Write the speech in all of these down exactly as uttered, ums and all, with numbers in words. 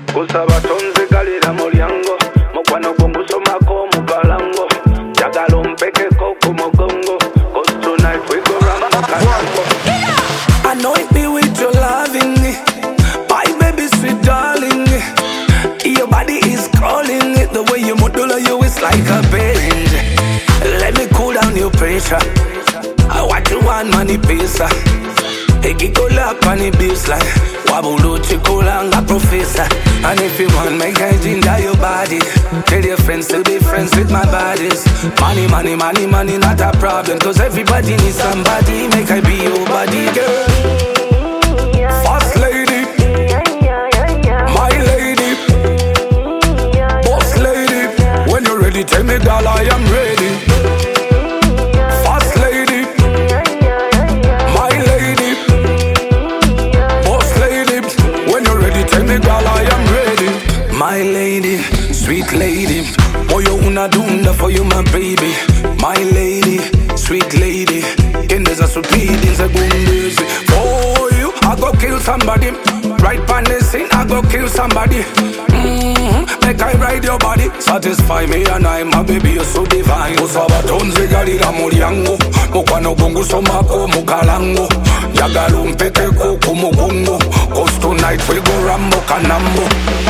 Kusaba tonze galira mulyango mukwano gungusomako mugalango jagala ompekeko ku mugongo cause tonight we go round the kalango. Anoint me with your loving, my baby sweet darling. Your body is calling it, the way you modulate you is like a band. Let me cool down your pressure. I want you one money pesa. Ekikola pani baseline. Wabulu chikolanga professor. And if you want make I ginger your body, tell your friends to be friends with my bodies. Money, money, money, money, not a problem. Cause everybody needs somebody. Make I be your body, girl. First lady, my lady, boss lady. When you're ready, tell me, girl, I am ready. First lady, my lady, boss lady. When you're ready, tell me, girl, I am ready. My lady, sweet lady, boy, you una dunda for you, my baby. My lady, sweet lady, in there's a sweet in the boom for you, I go kill somebody. Right pan the scene, I go kill somebody. Mm-hmm. Make I ride your body, satisfy me and I, my baby, you're so divine. Kusaba tonze galira mulyango mukwano gungusomako mugalango jagala ompekeko ku mugongo cause tonight we go rambo kanambo.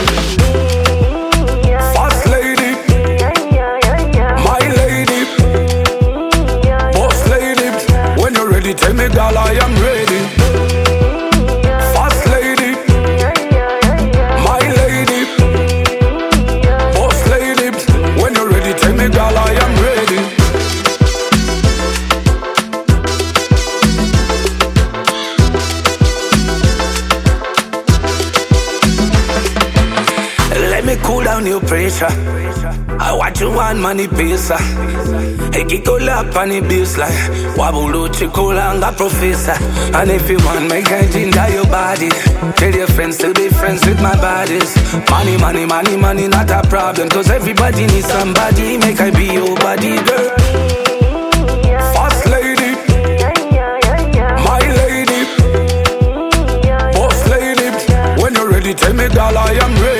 First lady, my lady, boss lady. When you're ready, tell me, girl, I am ready. First lady, my lady, boss lady. When you're ready, tell me, girl, I am ready. Let me cool down your pressure. I want you one money pesa. Ekikola pani baseline. Wabulu chikolanga professor. And if you want make I ginger your body, tell your friends to be friends with my bodies. Money, money, money, money, not a problem. Cause everybody needs somebody. Make I be your body, girl. First lady, my lady, boss lady. When you're ready, tell me, girl, I am ready.